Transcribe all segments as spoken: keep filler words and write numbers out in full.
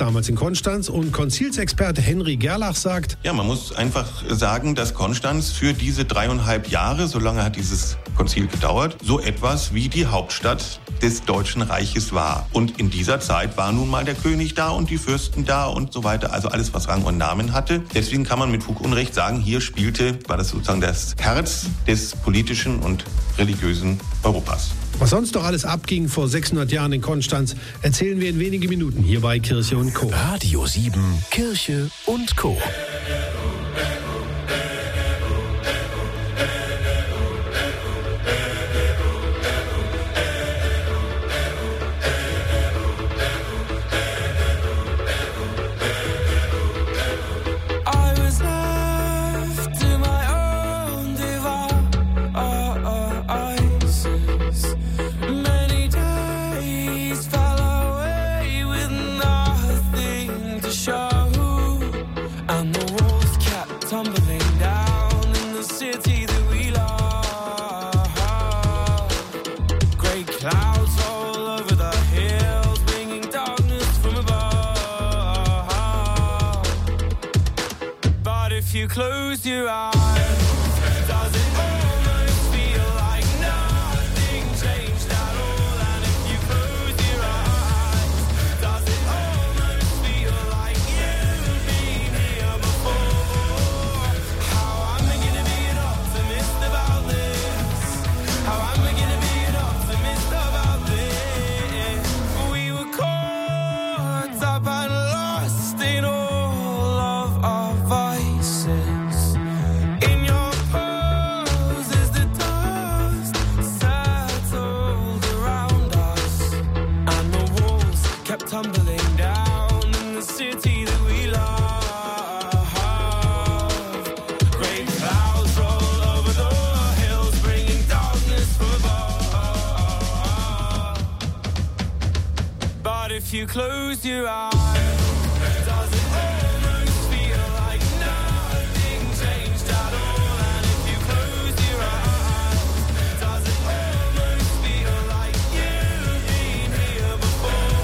damals in Konstanz. Und Konzilsexperte Henry Gerlach sagt: Ja, man muss einfach sagen, dass Konstanz für diese dreieinhalb Jahre, so lange hat dieses Konzil gedauert, so etwas wie die Hauptstadt des Deutschen Reiches war. Und in dieser Zeit war nun mal der König da und die Fürsten da und so weiter. Also alles, was Rang und Namen hatte. Deswegen kann man mit Fug und Recht sagen, hier spielte, war das sozusagen das Herz des politischen und religiösen Europas. Was sonst noch alles abging vor sechshundert Jahren in Konstanz, erzählen wir in wenigen Minuten hier bei Kirche und Co. Radio sieben, Kirche und Co. Close your eyes. Does it almost feel like nothing changed at all? And if you close your eyes, does it almost feel like you've been here before? How am I gonna be an optimist about this? How am I gonna be an optimist about this? We were caught up and lost in all of our vices. Tumbling down in the city that we love. Great clouds roll over the hills, bringing darkness from above. But if you close your eyes, does it almost feel like nothing changed at all? And if you close your eyes, does it almost feel like you've been here before?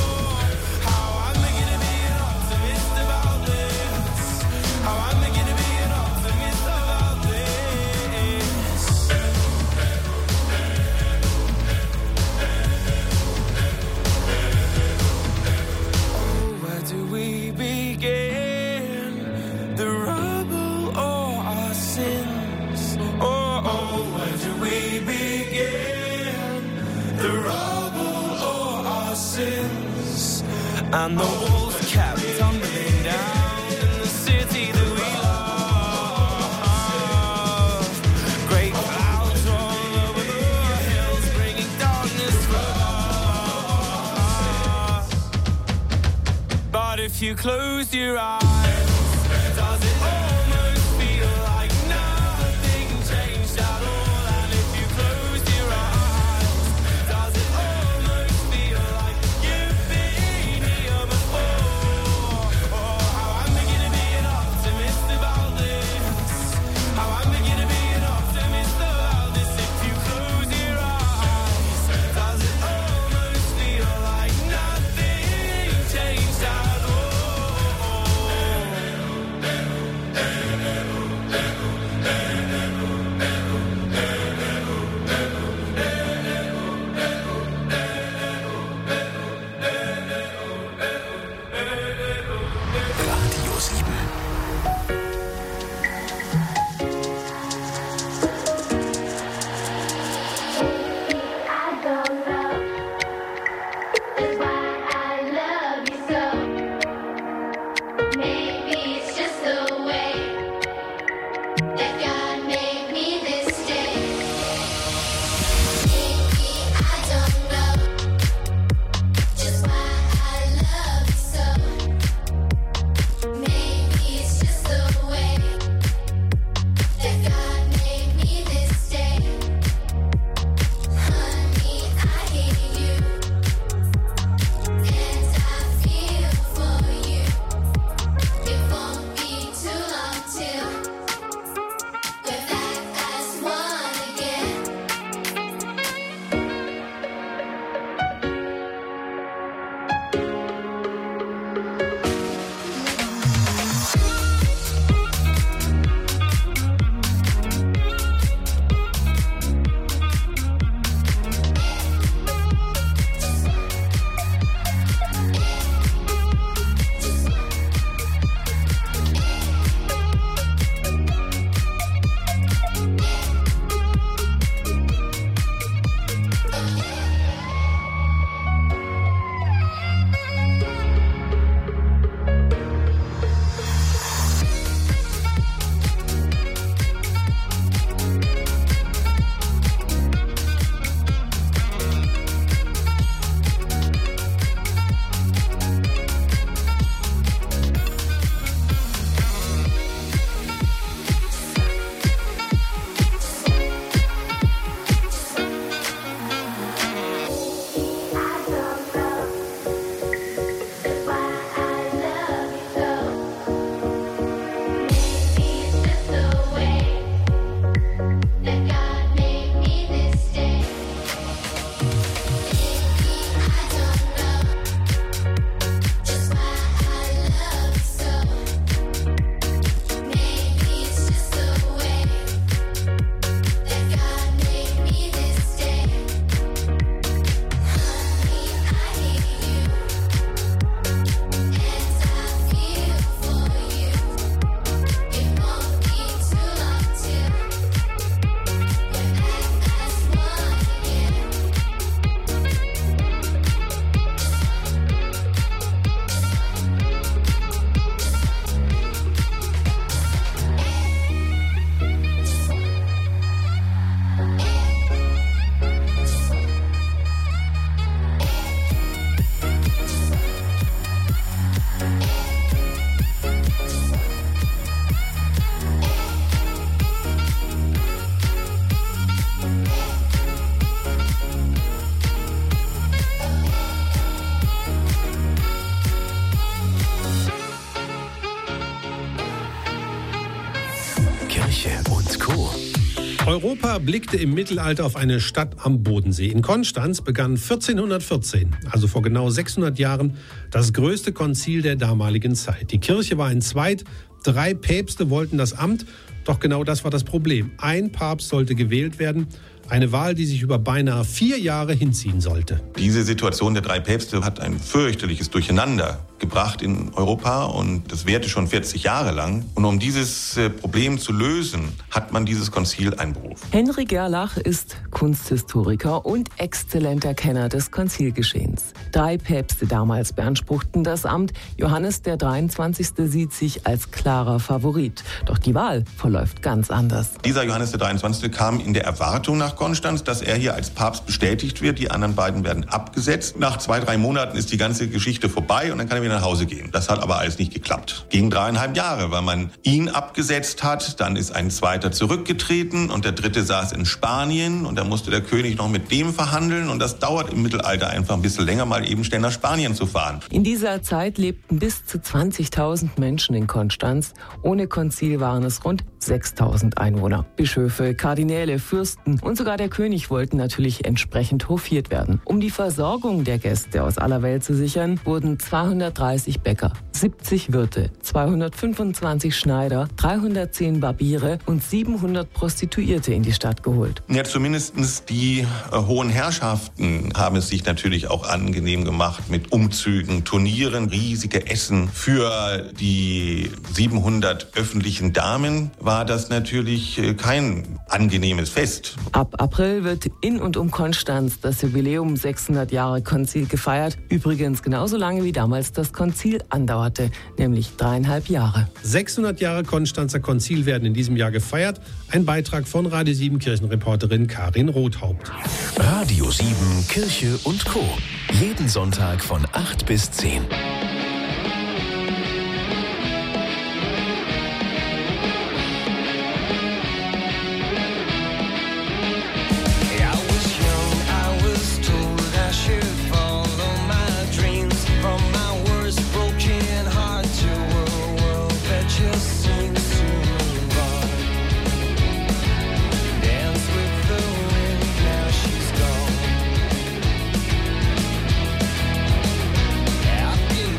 And the walls kept tumbling down in the city that we love. Great clouds roll over the hills, bringing darkness from above. But if you close your eyes, does it almost feel like nothing changed at all? And if you close your eyes, does it almost feel like you've been here before? Oh, how am I gonna be an optimist about this? How am I gonna be an optimist about this? If you close your eyes, does it almost feel like nothing changed at all? Europa blickte im Mittelalter auf eine Stadt am Bodensee. In Konstanz begann vierzehnhundertvierzehn, also vor genau sechshundert Jahren, das größte Konzil der damaligen Zeit. Die Kirche war entzweit, drei Päpste wollten das Amt, doch genau das war das Problem. Ein Papst sollte gewählt werden, eine Wahl, die sich über beinahe vier Jahre hinziehen sollte. Diese Situation der drei Päpste hat ein fürchterliches Durcheinander gebracht in Europa und das währte schon vierzig Jahre lang. Und um dieses Problem zu lösen, hat man dieses Konzil einberufen. Henry Gerlach ist Kunsthistoriker und exzellenter Kenner des Konzilgeschehens. Drei Päpste damals beanspruchten das Amt. Johannes der dreiundzwanzigste sieht sich als klarer Favorit. Doch die Wahl verläuft ganz anders. Dieser Johannes der dreiundzwanzigste kam in der Erwartung nach Konstanz, dass er hier als Papst bestätigt wird. Die anderen beiden werden abgesetzt. Nach zwei, drei Monaten ist die ganze Geschichte vorbei und dann kann er wieder nach Hause gehen. Das hat aber alles nicht geklappt. Gegen dreieinhalb Jahre, weil man ihn abgesetzt hat. Dann ist ein zweiter zurückgetreten und der dritte saß in Spanien und da musste der König noch mit dem verhandeln und das dauert im Mittelalter einfach ein bisschen länger, mal eben schnell nach Spanien zu fahren. In dieser Zeit lebten bis zu zwanzigtausend Menschen in Konstanz. Ohne Konzil waren es rund sechstausend Einwohner. Bischöfe, Kardinäle, Fürsten und sogar der König wollten natürlich entsprechend hofiert werden. Um die Versorgung der Gäste aus aller Welt zu sichern, wurden zweihundertdreißig Bäcker, siebzig Wirte, zweihundertfünfundzwanzig Schneider, dreihundertzehn Barbiere und siebenhundert Prostituierte in die Stadt geholt. Ja, zumindest die äh, hohen Herrschaften haben es sich natürlich auch angenehm gemacht mit Umzügen, Turnieren, riesige Essen. Für die siebenhundert öffentlichen Damen war das natürlich äh, kein angenehmes Fest. Ab April wird in und um Konstanz das Jubiläum sechshundert Jahre Konzil gefeiert. Übrigens genauso lange wie damals das Konzil andauerte, nämlich dreieinhalb Jahre. sechshundert Jahre Konstanzer Konzil werden in diesem Jahr gefeiert. Ein Beitrag von Radio sieben Kirchenreporterin Karin Rothaupt. Radio sieben Kirche und Co. Jeden Sonntag von acht bis zehn. I was young, I was told I should follow my dreams. From my worst broken heart to a world that just seems to move on. Dance with the wind, now she's gone. I've been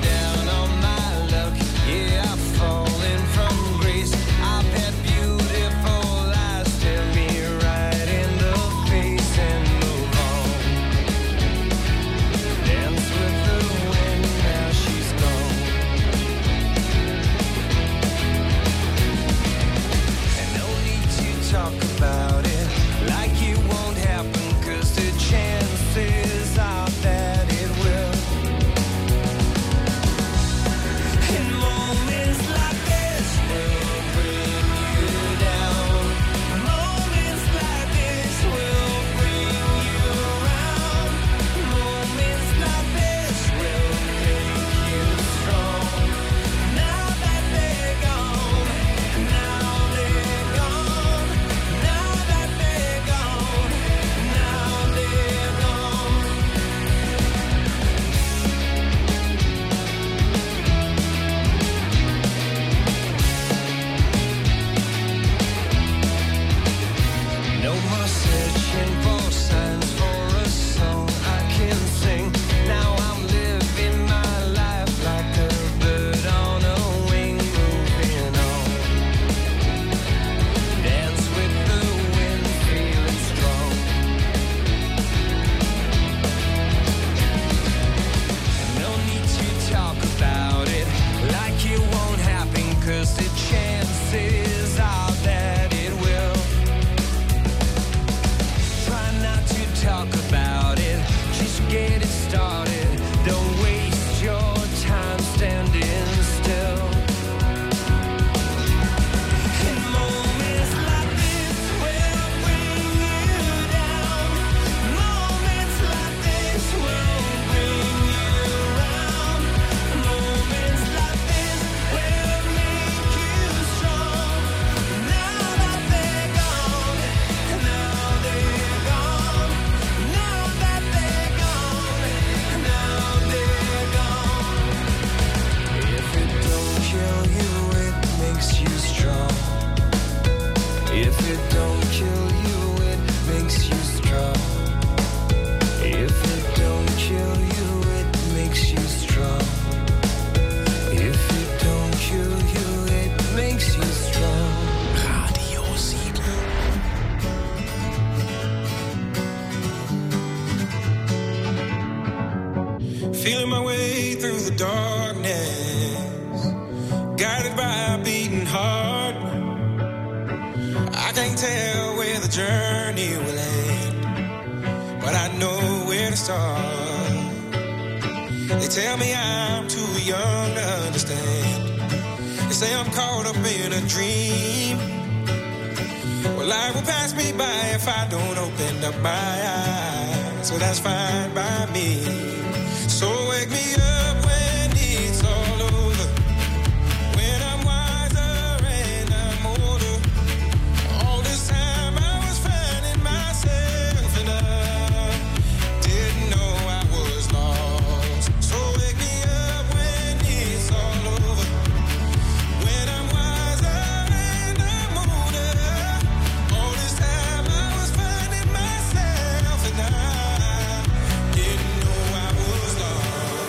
start. They tell me I'm too young to understand. They say I'm caught up in a dream. Well, life will pass me by if I don't open up my eyes. So that's fine by me. So wake me up when it's all over. When I'm wiser and I'm older. All this time I was finding myself and I didn't know I was lost. So wake me up when it's all over. When I'm wiser and I'm older. All this time I was finding myself and I didn't know I was lost.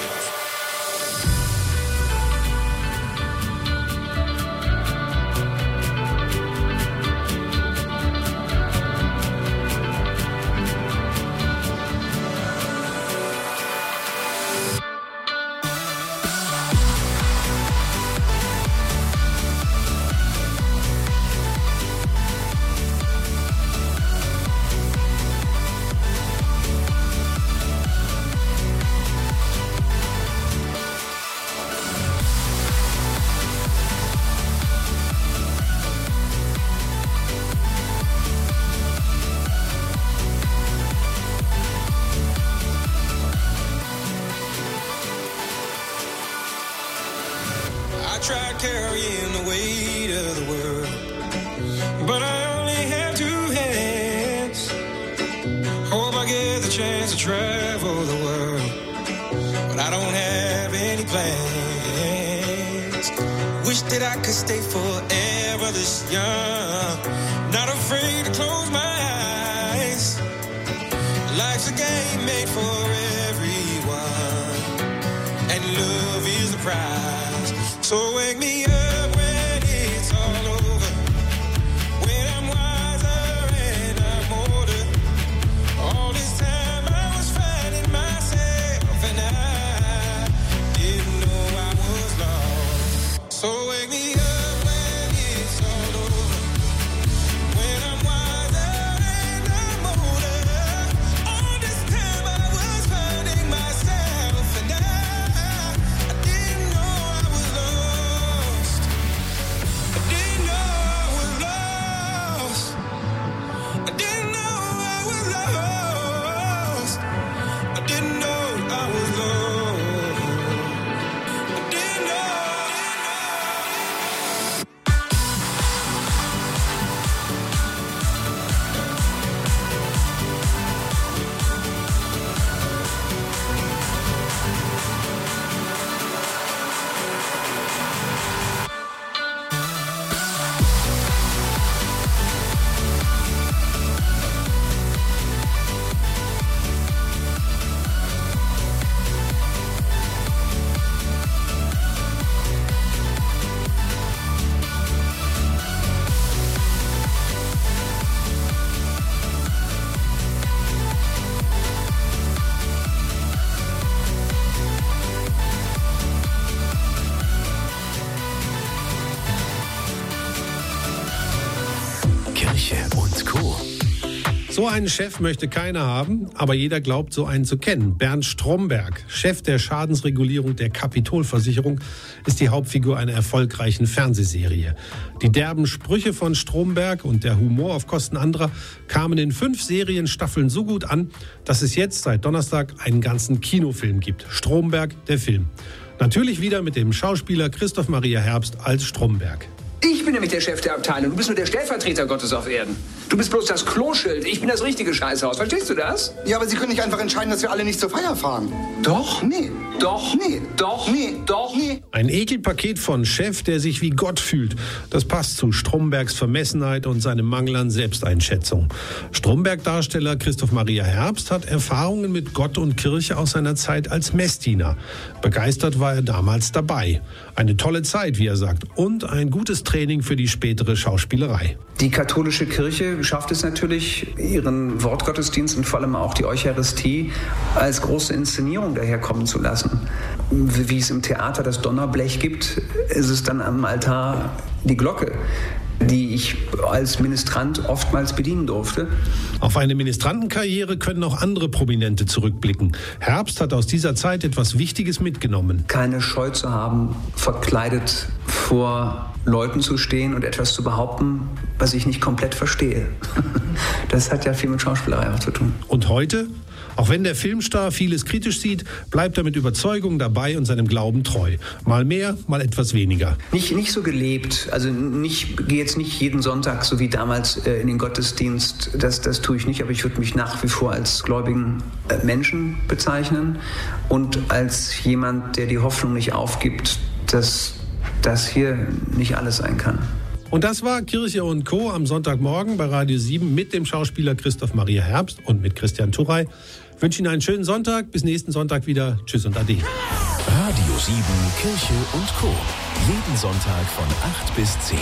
I tried carrying the weight of the world, but I only have two hands. Hope I get the chance to travel the world, but I don't have any plans. Wish that I could stay forever this young, not afraid to close my eyes. Life's a game made for everyone, and love is the prize. So wake me up when it's all over. When I'm wiser and I'm older. All this time I was finding myself and I didn't know I was lost. So wake me up when it's all over. When I'm wiser and I'm older. All this time I was finding myself and I, I didn't know I was lost. I didn't know I was lost. I didn't know I was lost. I didn't know I was lost. I didn't know. Kirche und Co. So einen Chef möchte keiner haben, aber jeder glaubt, so einen zu kennen. Bernd Stromberg, Chef der Schadensregulierung der Kapitol-Versicherung, ist die Hauptfigur einer erfolgreichen Fernsehserie. Die derben Sprüche von Stromberg und der Humor auf Kosten anderer kamen in fünf Serienstaffeln so gut an, dass es jetzt seit Donnerstag einen ganzen Kinofilm gibt. Stromberg, der Film. Natürlich wieder mit dem Schauspieler Christoph Maria Herbst als Stromberg. Ich bin nämlich der Chef der Abteilung. Du bist nur der Stellvertreter Gottes auf Erden. Du bist bloß das Kloschild. Ich bin das richtige Scheißhaus. Verstehst du das? Ja, aber Sie können nicht einfach entscheiden, dass wir alle nicht zur Feier fahren. Doch. Nee. Doch. Nee. Doch. Nee. Doch. Nee. Ein Ekelpaket von Chef, der sich wie Gott fühlt. Das passt zu Strombergs Vermessenheit und seinem Mangel an Selbsteinschätzung. Stromberg-Darsteller Christoph Maria Herbst hat Erfahrungen mit Gott und Kirche aus seiner Zeit als Messdiener. Begeistert war er damals dabei. Eine tolle Zeit, wie er sagt, und ein gutes Training für die spätere Schauspielerei. Die katholische Kirche schafft es natürlich, ihren Wortgottesdienst und vor allem auch die Eucharistie als große Inszenierung daherkommen zu lassen. Wie es im Theater das Donnerblech gibt, ist es dann am Altar die Glocke. die ich als Ministrant oftmals bedienen durfte. Auf eine Ministrantenkarriere können auch andere Prominente zurückblicken. Herbst hat aus dieser Zeit etwas Wichtiges mitgenommen. Keine Scheu zu haben, verkleidet vor Leuten zu stehen und etwas zu behaupten, was ich nicht komplett verstehe. Das hat ja viel mit Schauspielerei auch zu tun. Und heute? Auch wenn der Filmstar vieles kritisch sieht, bleibt er mit Überzeugung dabei und seinem Glauben treu. Mal mehr, mal etwas weniger. Nicht, nicht so gelebt. Also nicht, gehe jetzt nicht jeden Sonntag, so wie damals, äh, in den Gottesdienst. Das, das tue ich nicht, aber ich würde mich nach wie vor als gläubigen äh, Menschen bezeichnen und als jemand, der die Hoffnung nicht aufgibt, dass das hier nicht alles sein kann. Und das war Kirche und Co. am Sonntagmorgen bei Radio sieben mit dem Schauspieler Christoph Maria Herbst und mit Christian Turrey. Ich wünsche Ihnen einen schönen Sonntag. Bis nächsten Sonntag wieder. Tschüss und Ade. Radio sieben, Kirche und Co. Jeden Sonntag von acht bis zehn.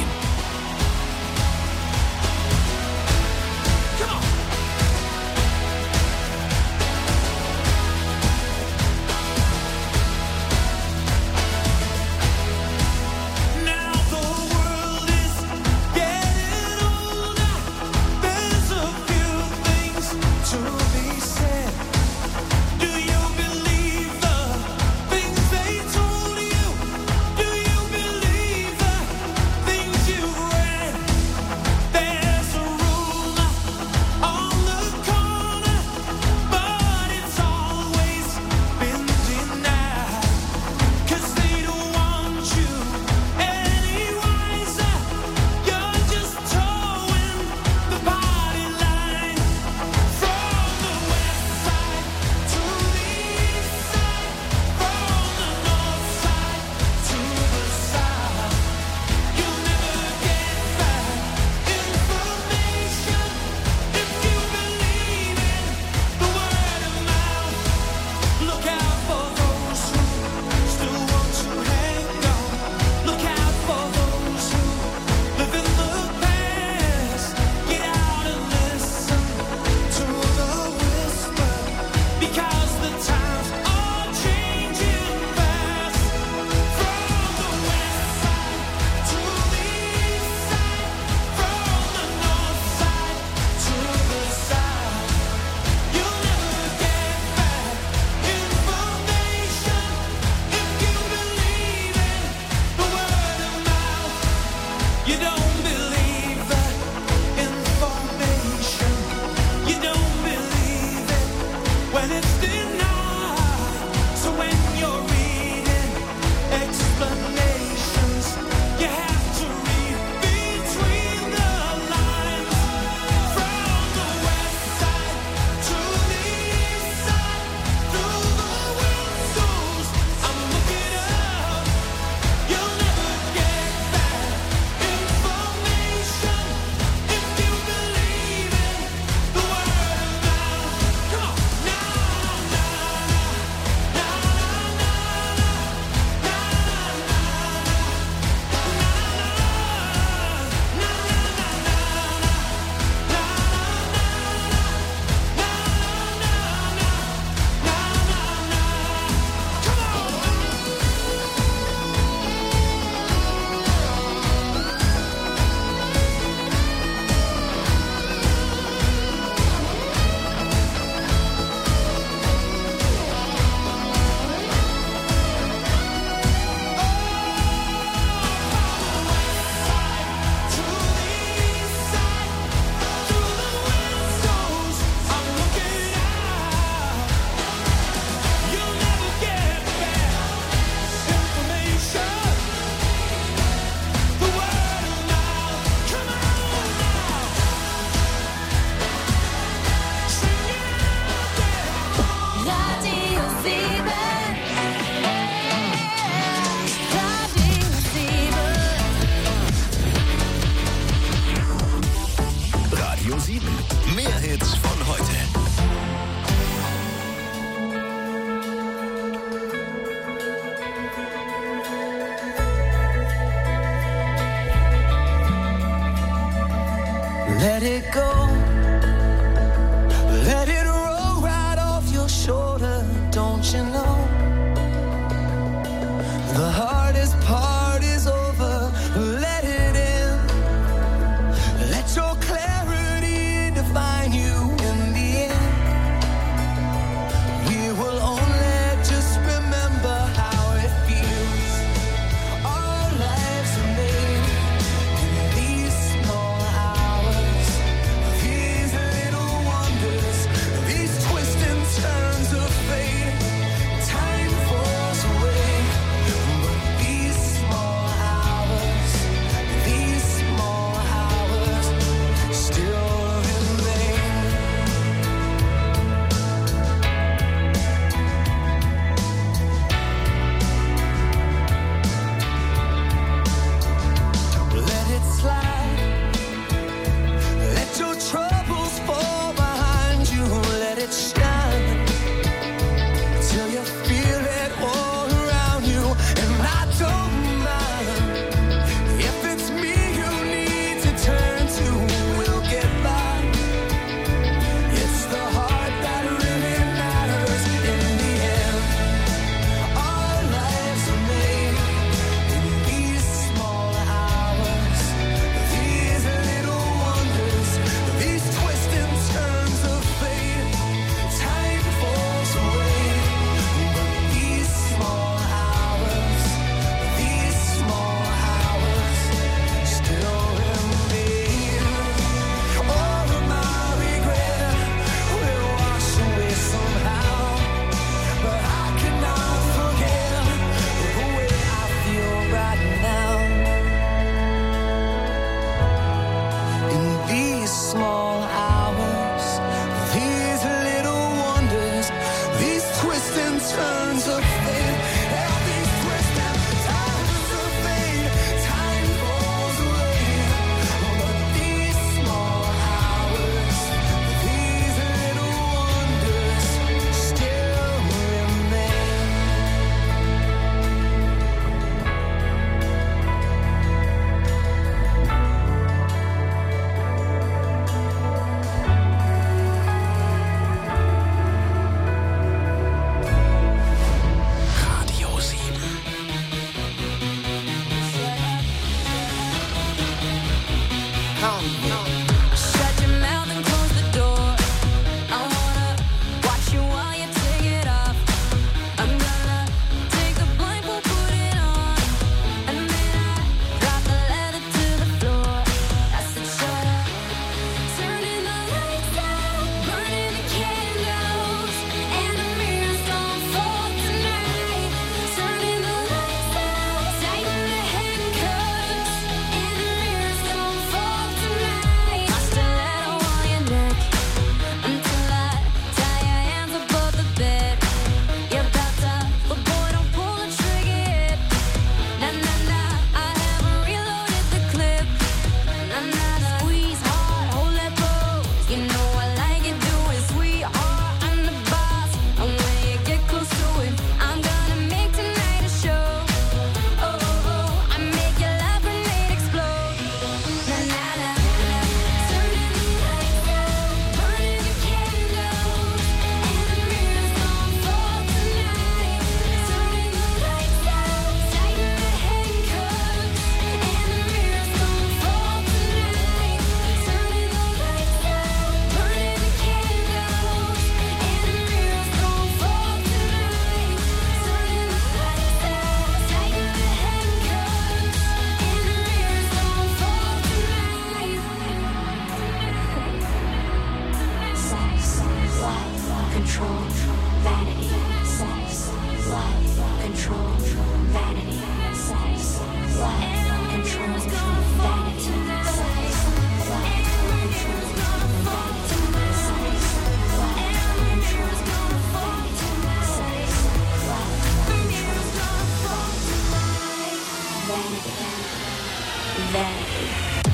Mehr Hits von heute. Let it go, let it roll right off your shoulder, don't you know? The hardest part is over, let it in. Shut your mouth and close the door. I wanna watch you while you take it off. I'm gonna take the blindfold, put it on, and then I drop the leather to the floor. I said shut up, turning the lights out, burning the candles, and the mirrors don't fall tonight. Turning the lights out, tighten the handcuffs, and the mirrors don't fall tonight. My stiletto on your neck until I tie your hands above the bed. You're about to, but boy, don't pull the trigger yet. Nah, nah, nah, I haven't reloaded the clip. Nah, nah, nah. Squeeze hard, hold that pose. You know I like it, do it, sweetheart. I'm the boss, and when you get close to it, I'm gonna make tonight a show. Oh, oh, oh, I make your love grenade explode. Nah, nah, nah, nah. Turning the lights out, burning the candles, and the mirrors don't fall tonight. Turning the lights out, tighten the handcuffs, and the mirrors don't fall tonight. Turning the lights out, burning the candles, and the mirrors don't fall tonight. Turning the lights out, tighten the handcuffs, and the mirrors don't fall tonight. Sex, life, control, vanity. Sex, life, control, vanity. Sex, life, control, vanity. Sex, life, control, vanity. Sex, life, control, vanity. Sex, life, control, vanity. Vanity.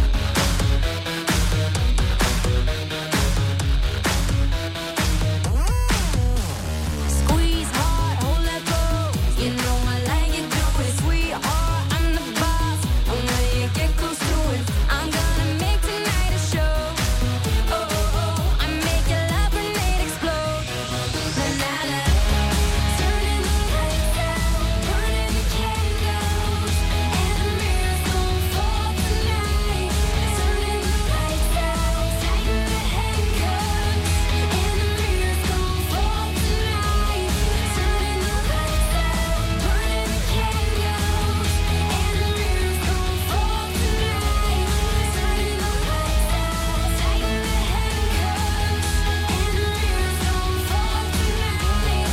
Squeeze hard, hold that pose. You know I like it, do it, sweetheart. I'm the boss, and when you get close to it, I'm gonna make tonight a show. Oh, oh, oh, I make your love grenade explode. Nah, nah, nah. Turning the lights out, burning the candles, and the mirrors don't fall tonight. Turning the lights out, tighten the handcuffs, and the mirrors don't fall tonight. Turning the lights out, burning the candles, and the mirrors don't fall tonight. Turning the lights out, tighten the handcuffs, and the mirrors don't fall tonight.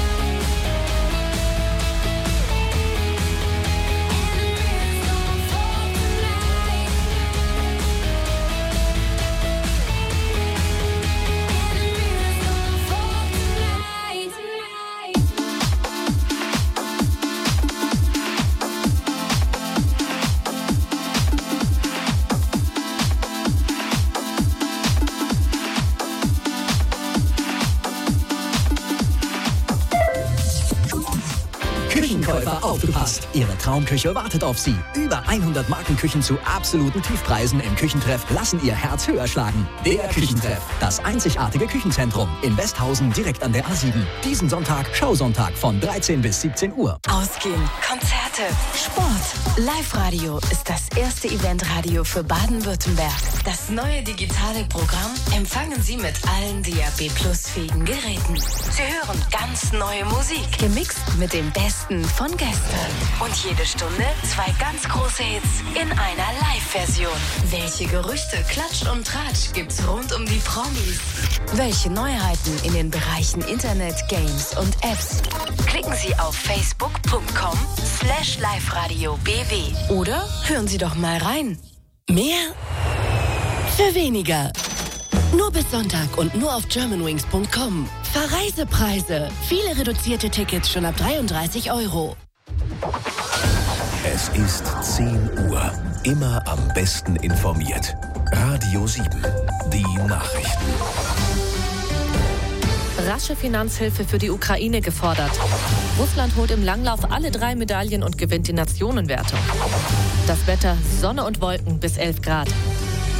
Küchenkäufer, aufgepasst! Ihre Traumküche wartet auf Sie. Über hundert Markenküchen zu absoluten Tiefpreisen im Küchentreff lassen Ihr Herz höher schlagen. Der Küchentreff, das einzigartige Küchenzentrum in Westhausen direkt an der A sieben. Diesen Sonntag Schausonntag von dreizehn bis siebzehn Uhr. Ausgehen, Konzerte, Sport. Live-Radio ist das erste Eventradio für Baden-Württemberg. Das neue digitale Programm empfangen Sie mit allen D A B Plus fähigen Geräten. Sie hören ganz neue Musik, gemixt mit dem Besten von gestern. Und jede Stunde zwei ganz große Hits in einer Live-Version. Welche Gerüchte, Klatsch und Tratsch gibt's rund um die Promis? Welche Neuheiten in den Bereichen Internet, Games und Apps? Klicken Sie auf facebook punkt com slash live radio b w oder hören Sie doch mal rein. Mehr für weniger. Nur bis Sonntag und nur auf germanwings punkt com. Verreisepreise. Viele reduzierte Tickets schon ab dreiunddreißig Euro. Es ist zehn Uhr. Immer am besten informiert. Radio sieben. Die Nachrichten. Rasche Finanzhilfe für die Ukraine gefordert. Russland holt im Langlauf alle drei Medaillen und gewinnt die Nationenwertung. Das Wetter, Sonne und Wolken bis elf Grad.